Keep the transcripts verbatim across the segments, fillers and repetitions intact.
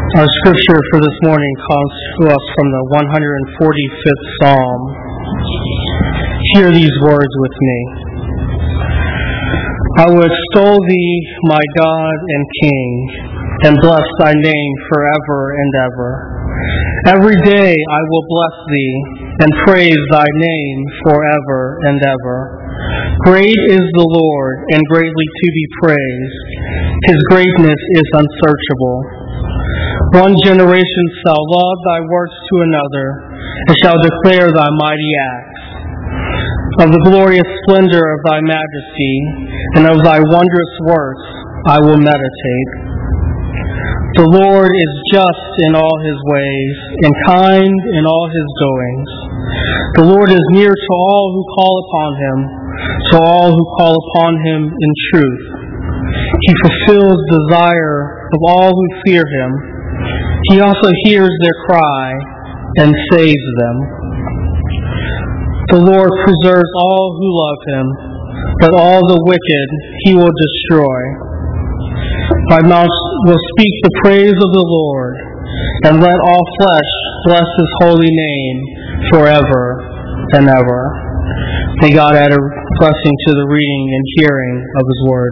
Our scripture for this morning comes to us from the one hundred forty-fifth Psalm. Hear these words with me. I will extol thee, my God and King, and bless thy name forever and ever. Every day I will bless thee, and praise thy name forever and ever. Great is the Lord, and greatly to be praised. His greatness is unsearchable. One generation shall love thy works to another, and shall declare thy mighty acts. Of the glorious splendor of thy majesty, and of thy wondrous works I will meditate. The Lord is just in all his ways, and kind in all his goings. The Lord is near to all who call upon him, to all who call upon him in truth. He fulfills the desire of all who fear him. He also hears their cry and saves them. The Lord preserves all who love him, but all the wicked he will destroy. My mouth will speak the praise of the Lord, and let all flesh bless his holy name forever and ever. May God add a blessing to the reading and hearing of his word.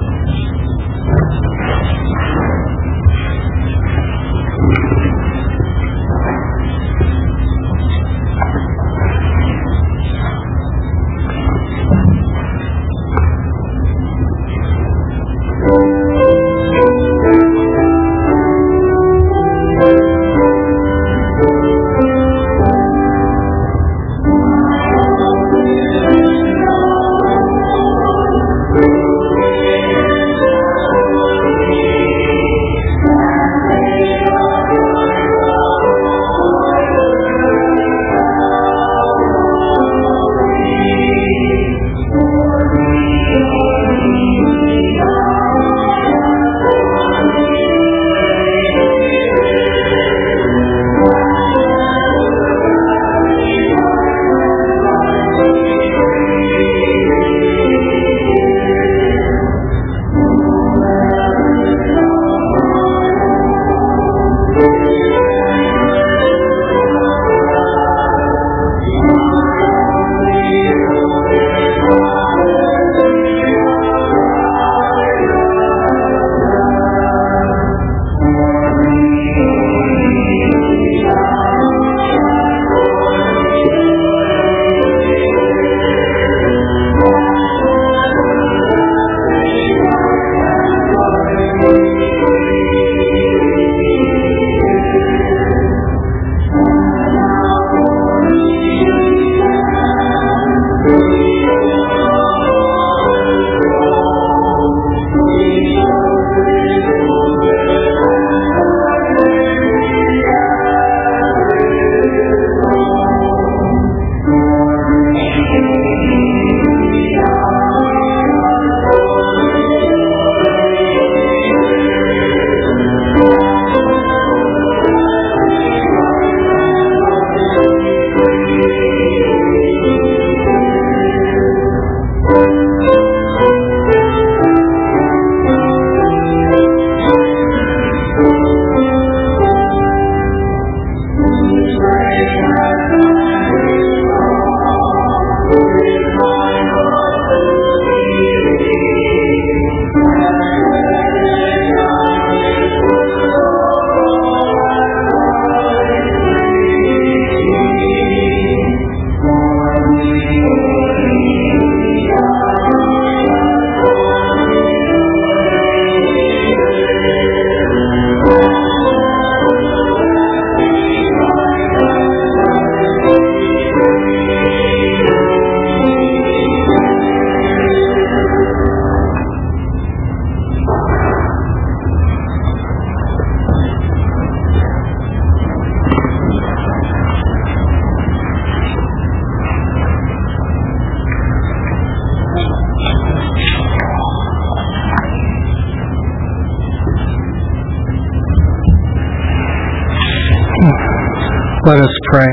Let us pray.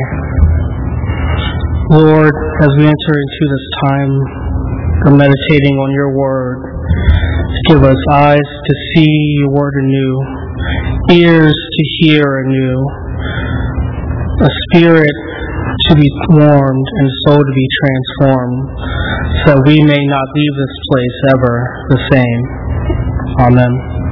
Lord, as we enter into this time of meditating on your word, give us eyes to see your word anew, ears to hear anew, a spirit to be warmed, and soul to be transformed, so we may not leave this place ever the same. Amen.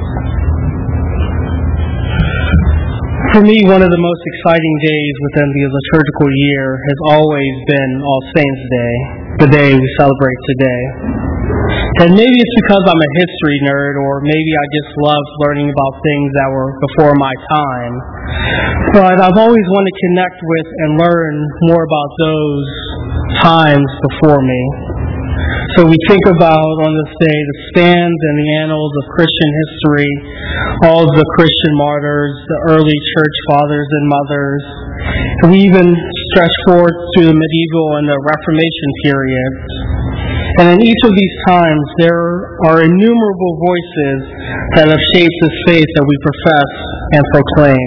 For me, one of the most exciting days within the liturgical year has always been All Saints' Day, the day we celebrate today. And maybe it's because I'm a history nerd, or maybe I just love learning about things that were before my time. But I've always wanted to connect with and learn more about those times before me. So we think about on this day the stands and the annals of Christian history, all of the Christian martyrs, the early church fathers and mothers. And we even stretch forth through the medieval and the Reformation periods. And in each of these times, there are innumerable voices that have shaped this faith that we profess and proclaim.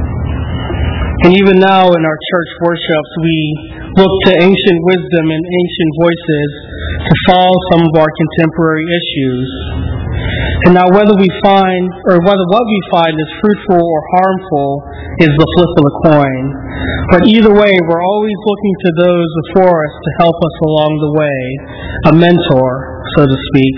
And even now in our church worships, we look to ancient wisdom and ancient voices to solve some of our contemporary issues. And now whether we find, or whether what we find is fruitful or harmful is the flip of the coin. But either way, we're always looking to those before us to help us along the way, a mentor, so to speak.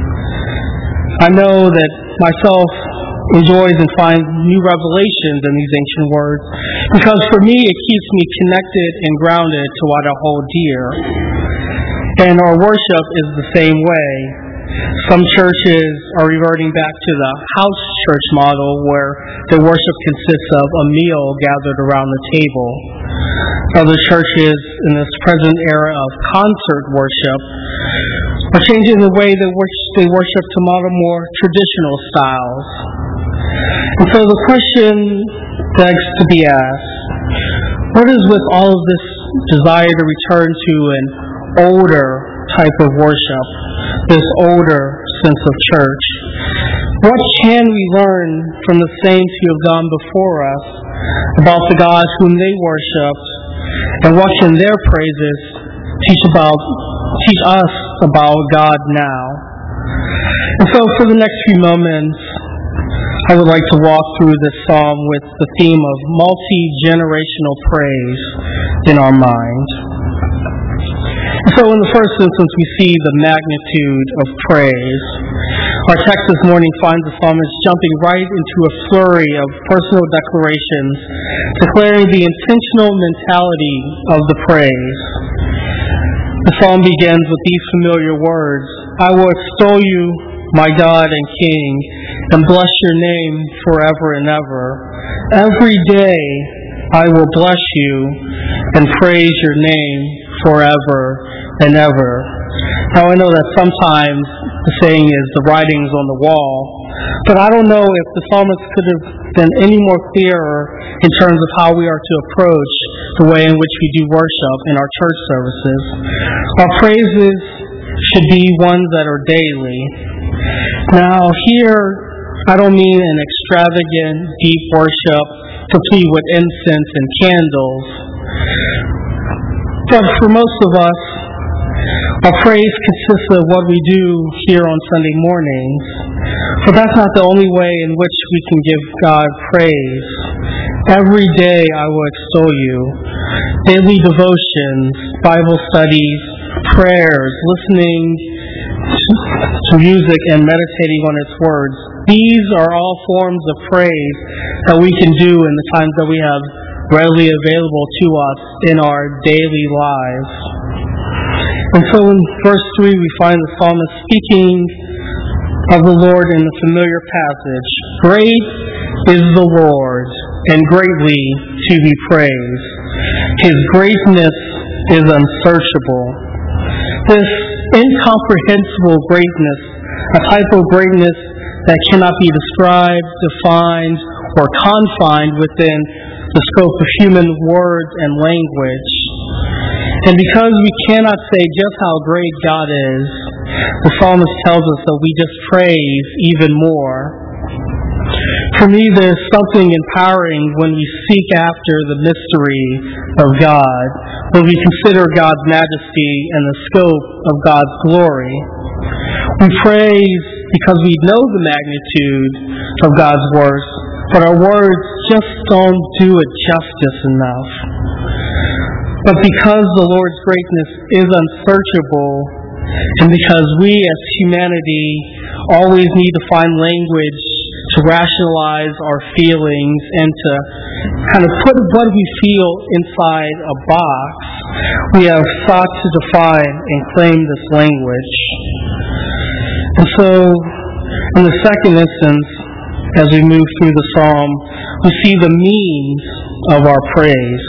I know that myself enjoys and finds new revelations in these ancient words, because for me it keeps me connected and grounded to what I hold dear. And our worship is the same way. Some churches are reverting back to the house church model, where the worship consists of a meal gathered around the table. Other churches in this present era of concert worship are changing the way they they worship to model more traditional styles. And so the question begs to be asked, what is with all of this desire to return to an older type of worship, this older sense of church? What can we learn from the saints who have gone before us about the God whom they worshiped, and what can their praises teach about teach us about God now? And so for the next few moments, I would like to walk through this psalm with the theme of multi-generational praise in our mind. So in the first instance, we see the magnitude of praise. Our text this morning finds the psalmist jumping right into a flurry of personal declarations, declaring the intentional mentality of the praise. The psalm begins with these familiar words: I will extol you, my God and King, and bless your name forever and ever. Every day I will bless you and praise your name forever and ever. Now I know that sometimes the saying is the writing's on the wall, but I don't know if the psalmist could have been any more clearer in terms of how we are to approach the way in which we do worship in our church services. Our praises should be ones that are daily. Now here, I don't mean an extravagant, deep worship complete with incense and candles. But for most of us, our praise consists of what we do here on Sunday mornings. But that's not the only way in which we can give God praise. Every day I will extol you. Daily devotions, Bible studies, prayers, listening to music and meditating on its words. These are all forms of praise that we can do in the times that we have readily available to us in our daily lives. And so in verse three we find the psalmist speaking of the Lord in the familiar passage. Great is the Lord, and greatly to be praised. His greatness is unsearchable. This incomprehensible greatness, a type of greatness that cannot be described, defined, or confined within the scope of human words and language. And because we cannot say just how great God is, the psalmist tells us that we just praise even more. For me, there's something empowering when we seek after the mystery of God, when we consider God's majesty and the scope of God's glory. We praise because we know the magnitude of God's works, but our words just don't do it justice enough. But because the Lord's greatness is unsearchable, and because we as humanity always need to find language to rationalize our feelings and to kind of put what we feel inside a box, we have sought to define and claim this language. And so, in the second instance, as we move through the psalm, we see the means of our praise.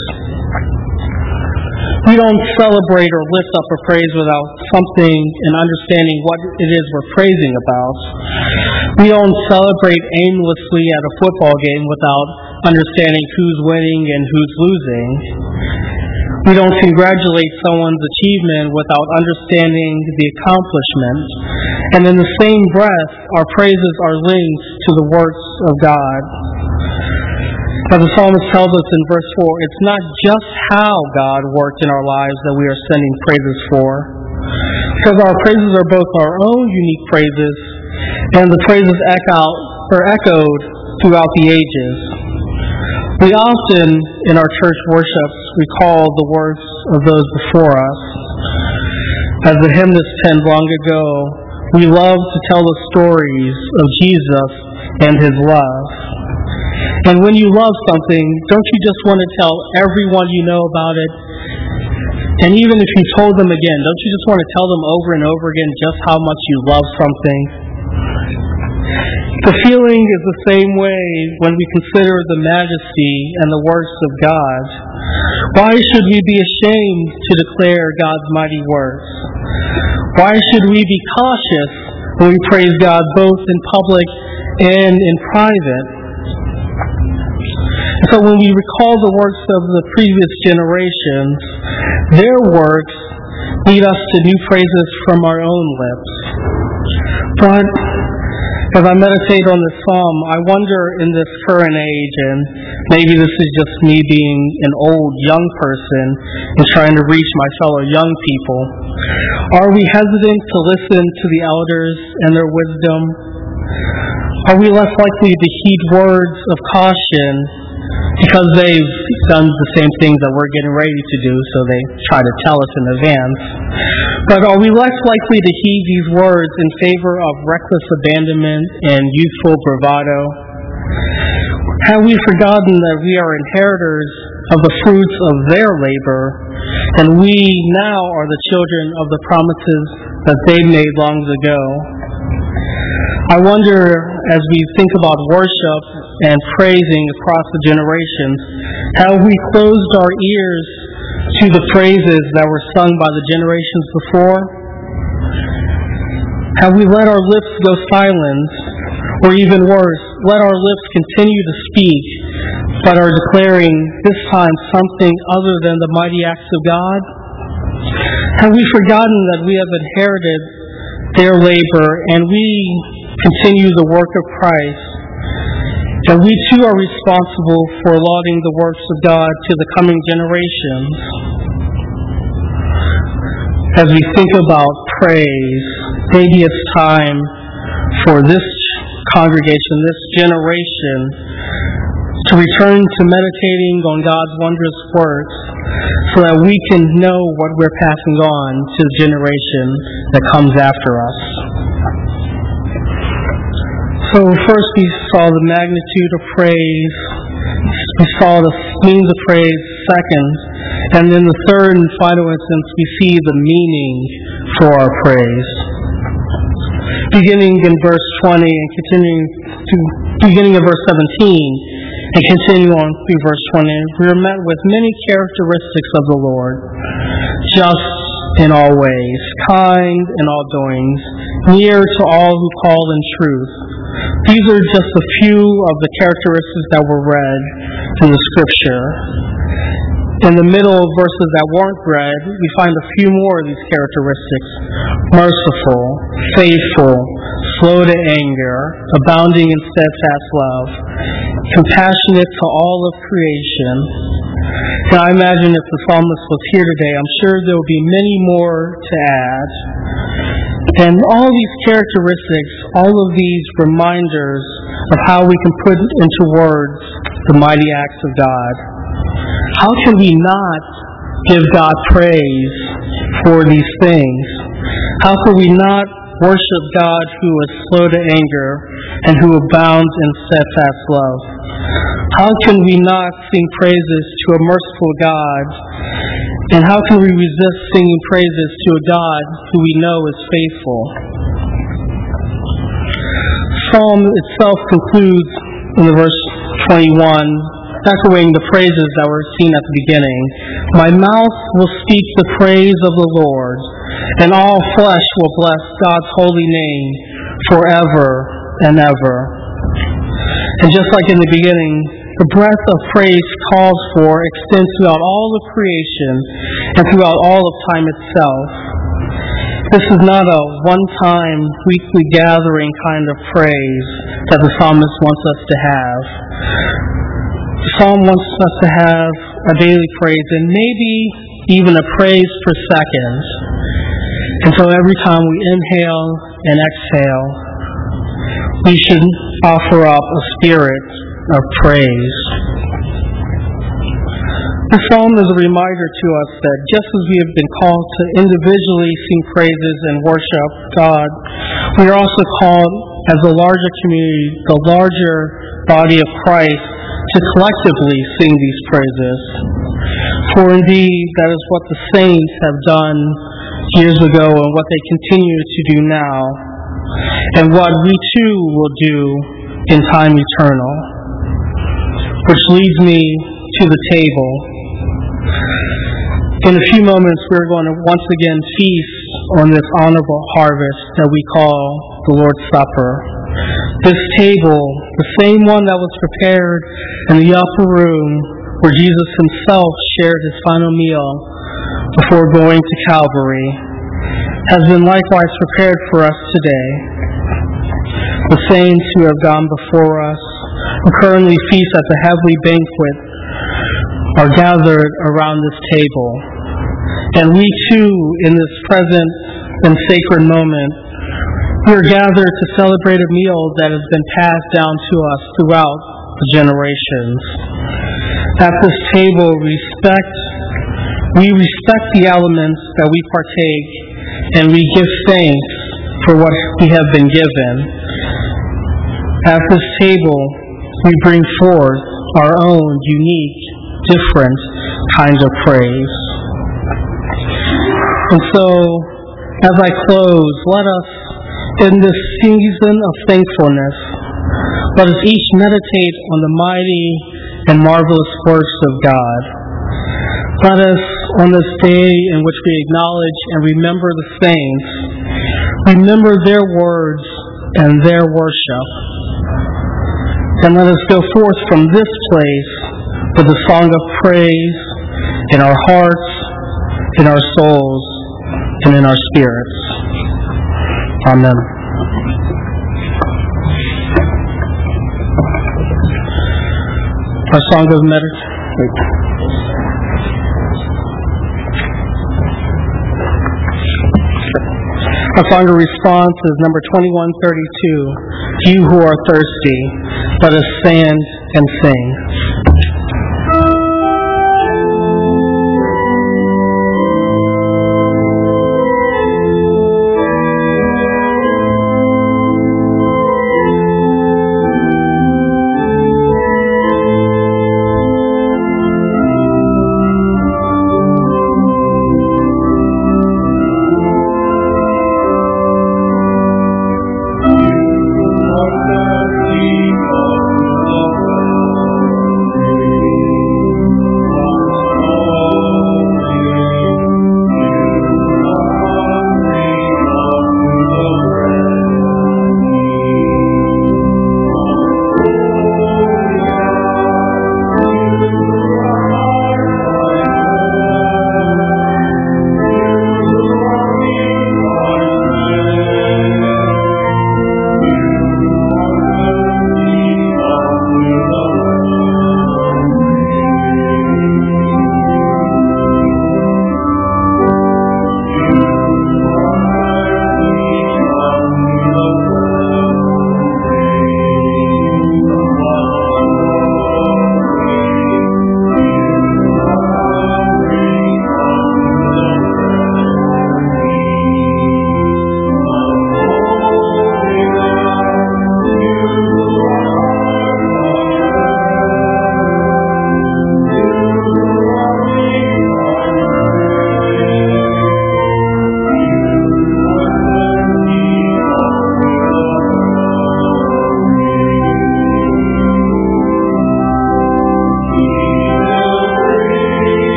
We don't celebrate or lift up a praise without something and understanding what it is we're praising about. We don't celebrate aimlessly at a football game without understanding who's winning and who's losing. We don't congratulate someone's achievement without understanding the accomplishment. And in the same breath, our praises are linked to the works of God. As the psalmist tells us in verse four, it's not just how God worked in our lives that we are sending praises for, because our praises are both our own unique praises and the praises echo, or echoed throughout the ages. We often, in our church worships, recall the works of those before us. As the hymnist penned long ago, we love to tell the stories of Jesus and His love. And when you love something, don't you just want to tell everyone you know about it? And even if you told them again, don't you just want to tell them over and over again just how much you love something? The feeling is the same way when we consider the majesty and the works of God. Why should we be ashamed to declare God's mighty works? Why should we be cautious when we praise God both in public and in private? So when we recall the works of the previous generations, their works lead us to new praises from our own lips. But as I meditate on this psalm, I wonder in this current age, and maybe this is just me being an old young person and trying to reach my fellow young people, are we hesitant to listen to the elders and their wisdom? Are we less likely to heed words of caution because they've done the same things that we're getting ready to do, so they try to tell us in advance? But are we less likely to heed these words in favor of reckless abandonment and youthful bravado? Have we forgotten that we are inheritors of the fruits of their labor, and we now are the children of the promises that they made long ago? I wonder, as we think about worship and praising across the generations, have we closed our ears to the praises that were sung by the generations before? Have we let our lips go silent, or even worse, let our lips continue to speak, but are declaring this time something other than the mighty acts of God? Have we forgotten that we have inherited their labor and we continue the work of Christ, and we too are responsible for lauding the works of God to the coming generations? As we think about praise, maybe it's time for this congregation, this generation, to return to meditating on God's wondrous works so that we can know what we're passing on to the generation that comes after us. So first we saw the magnitude of praise, we saw the means of praise second, and then the third and final instance we see the meaning for our praise. Beginning in verse twenty and continuing to beginning in verse seventeen and continuing on through verse twenty, we are met with many characteristics of the Lord: just in all ways, kind in all doings, near to all who call in truth. These are just a few of the characteristics that were read in the Scripture. In the middle verses that weren't read, we find a few more of these characteristics. Merciful, faithful, slow to anger, abounding in steadfast love, compassionate to all of creation. And I imagine if the psalmist was here today, I'm sure there will be many more to add. And all these characteristics, all of these reminders of how we can put into words the mighty acts of God. How can we not give God praise for these things? How can we not worship God who is slow to anger and who abounds in steadfast love? How can we not sing praises to a merciful God? And how can we resist singing praises to a God who we know is faithful? Psalm itself concludes in the verse twenty-one, echoing the praises that were seen at the beginning. My mouth will speak the praise of the Lord, and all flesh will bless God's holy name forever and ever. And just like in the beginning, the breath of praise calls for extends throughout all of creation and throughout all of time itself. This is not a one-time, weekly gathering kind of praise that the psalmist wants us to have. The psalm wants us to have a daily praise and maybe even a praise per second. And so every time we inhale and exhale, we should offer up a spirit of praise. The psalm is a reminder to us that just as we have been called to individually sing praises and worship God, we are also called as a larger community, the larger body of Christ, to collectively sing these praises. For indeed, that is what the saints have done years ago and what they continue to do now, and what we too will do in time eternal. Which leads me to the table. In a few moments, we're going to once again feast on this honorable harvest that we call the Lord's Supper. This table, the same one that was prepared in the upper room where Jesus himself shared his final meal before going to Calvary, has been likewise prepared for us today. The saints who have gone before us, who currently feast at the heavenly banquet, are gathered around this table. And we too, in this present and sacred moment, we are gathered to celebrate a meal that has been passed down to us throughout the generations. At this table, respect, we respect the elements that we partake, and we give thanks for what we have been given. At this table, we bring forth our own unique, different kinds of praise. And so, as I close, let us, in this season of thankfulness, let us each meditate on the mighty and marvelous works of God. Let us, on this day in which we acknowledge and remember the saints, remember their words and their worship. And let us go forth from this place with a song of praise in our hearts, in our souls, and in our spirits. Amen. Our song of meditation. Our song of response is number twenty-one thirty-two. You who are thirsty, let us stand and sing.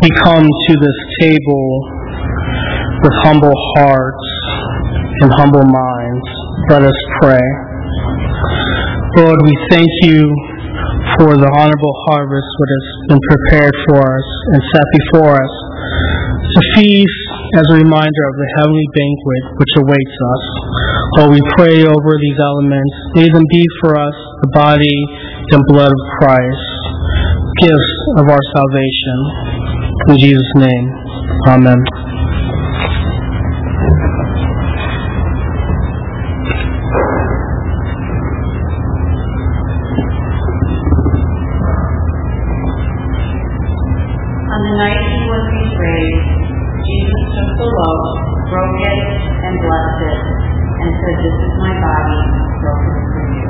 we come to this table with humble hearts and humble minds. Let us pray. Lord, we thank you for the honorable harvest that has been prepared for us and set before us to feast as a reminder of the heavenly banquet which awaits us. Lord, we pray over these elements. May them be for us the body and blood of Christ, gifts of our salvation. In Jesus' name, amen. On the night he was betrayed, Jesus took the loaf, broke it, and blessed it, and said, "This is my body, broken for you."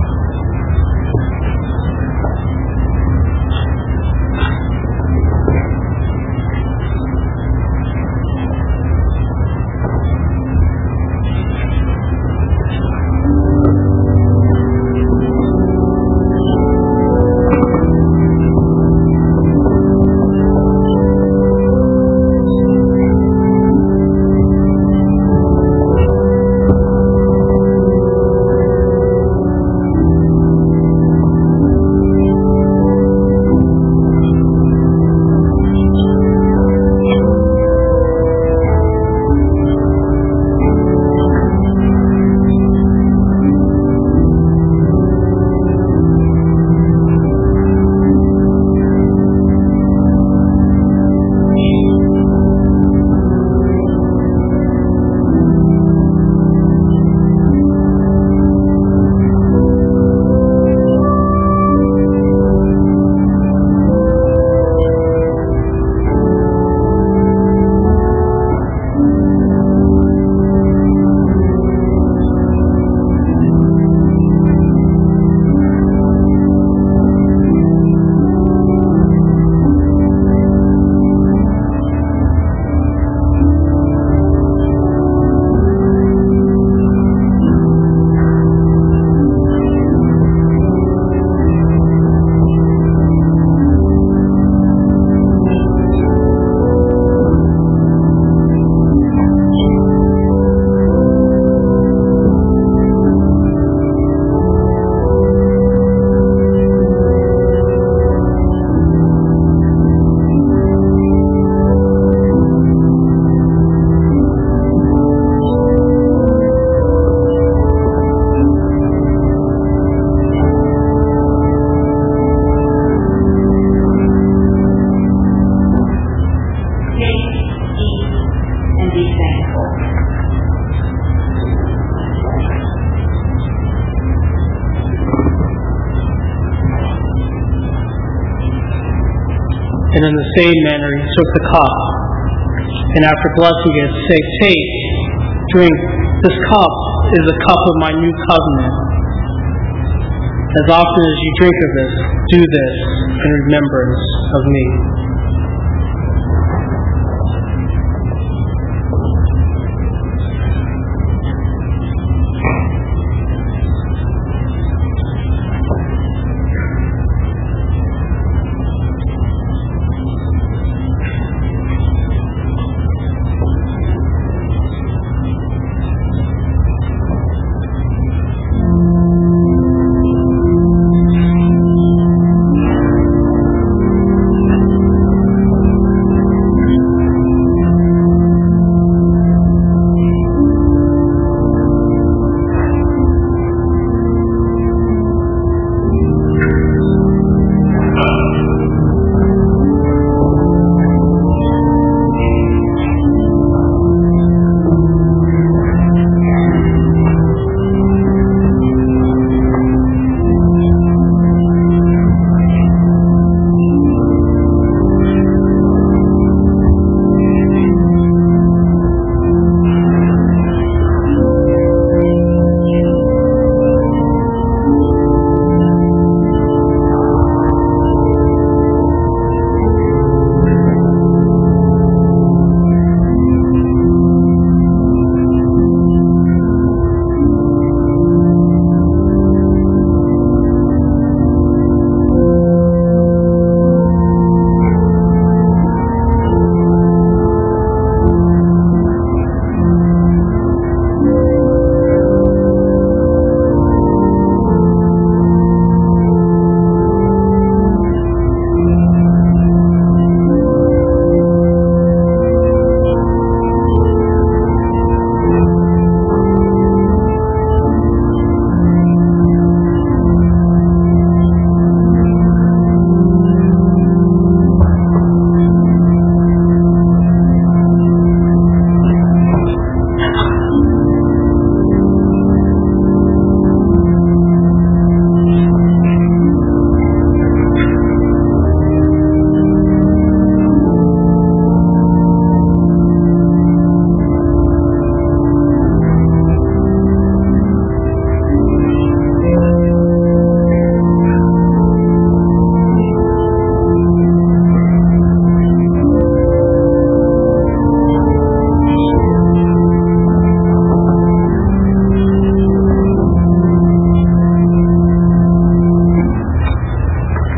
And in the same manner he took the cup, and after blessing it, said, "Take, drink. This cup is the cup of my new covenant. As often as you drink of this, do this in remembrance of me."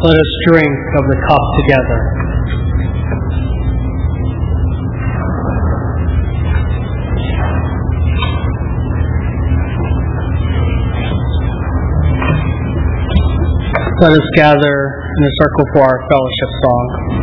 Let us drink of the cup together. Let us gather in a circle for our fellowship song.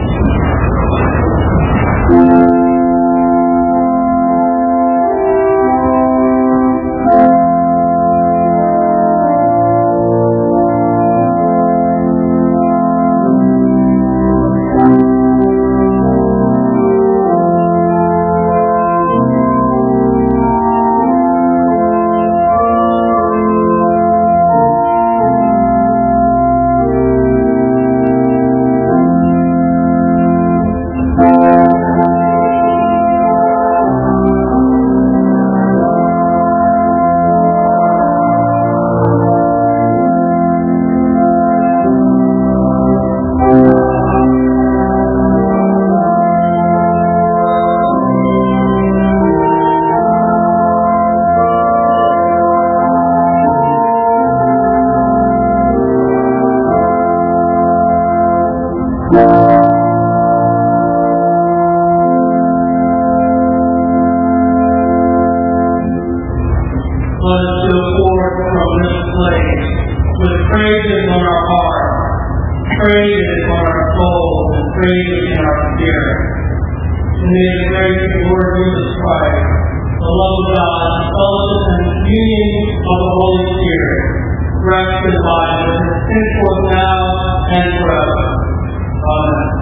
Praises on our souls and praises in our spirit. And may the grace of the Lord Jesus Christ, the love of God, the fellowship and communion of the Holy Spirit rest and abide with us henceforth now and forever. Amen.